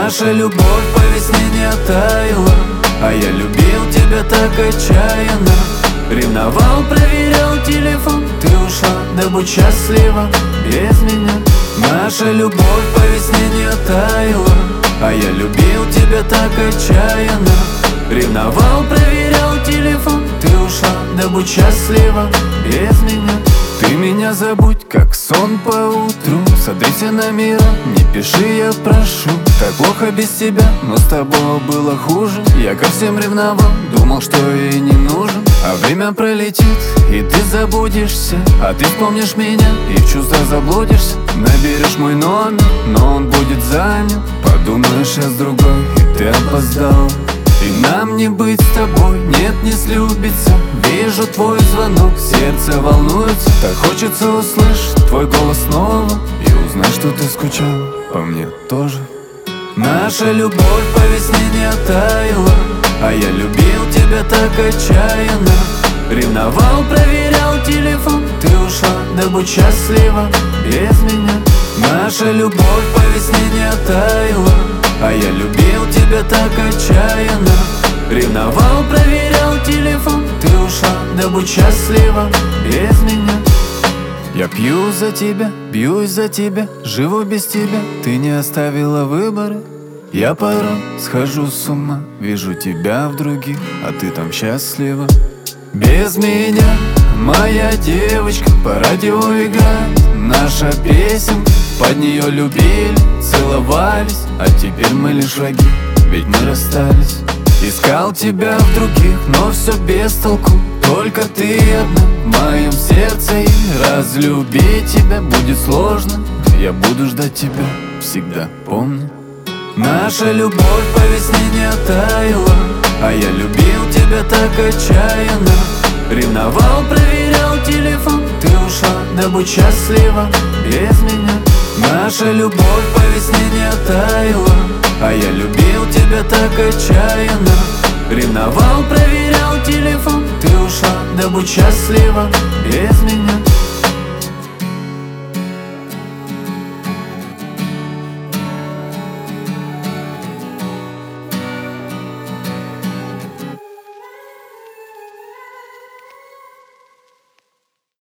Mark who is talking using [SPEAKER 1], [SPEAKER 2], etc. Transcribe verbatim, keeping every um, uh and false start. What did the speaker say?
[SPEAKER 1] Наша любовь по весне не оттаяла, а я любил тебя так отчаянно. Ревновал, проверял телефон, ты ушла, да будь счастлива без меня. Наша любовь по весне не оттаяла, а я любил тебя так отчаянно. Ревновал, проверял телефон, ты ушла, да будь счастлива без меня. Ты меня забудь, как сон по утру. Сотри все номера, не пиши, я прошу. Так плохо без тебя, но с тобой было хуже. Я ко всем ревновал, думал, что ей не нужен. А время пролетит, и ты забудешься. А ты вспомнишь меня и в чувства заблудишься. Наберешь мой номер, но он будет занят. Подумаешь, я с другой, и ты опоздал. И нам не быть с тобой, нет, не слюбиться. Вижу твой звонок, сердце волнуется. Так хочется услышать твой голос снова и узнать, что ты скучал по мне тоже. Наша любовь по весне не оттаяла, а я любил тебя так отчаянно. Ревновал, проверял телефон, ты ушла, да будь счастлива без меня. Наша любовь по весне не оттаяла, а я любил тебя так отчаянно. Ревновал, проверял телефон, ты ушла, да будь счастлива без меня. Я пью за тебя, бьюсь за тебя, живу без тебя, ты не оставила выбора. Я порой схожу с ума, вижу тебя в других, а ты там счастлива без меня. Моя девочка, по радио играет наша песенка. Под нее любили, целовались, а теперь мы лишь враги, ведь мы расстались. Искал тебя в других, но все без толку. Только ты одна в моем сердце, и разлюбить тебя будет сложно. Я буду ждать тебя всегда, помни. Наша любовь по весне не оттаяла, а я любил тебя так отчаянно. Ревновал, проверял телефон, ты ушла, да будь счастлива без меня. Наша любовь по весне не оттаяла, а я любил тебя так отчаянно. Ревновал, проверял телефон, ты ушла, да будь счастлива без меня.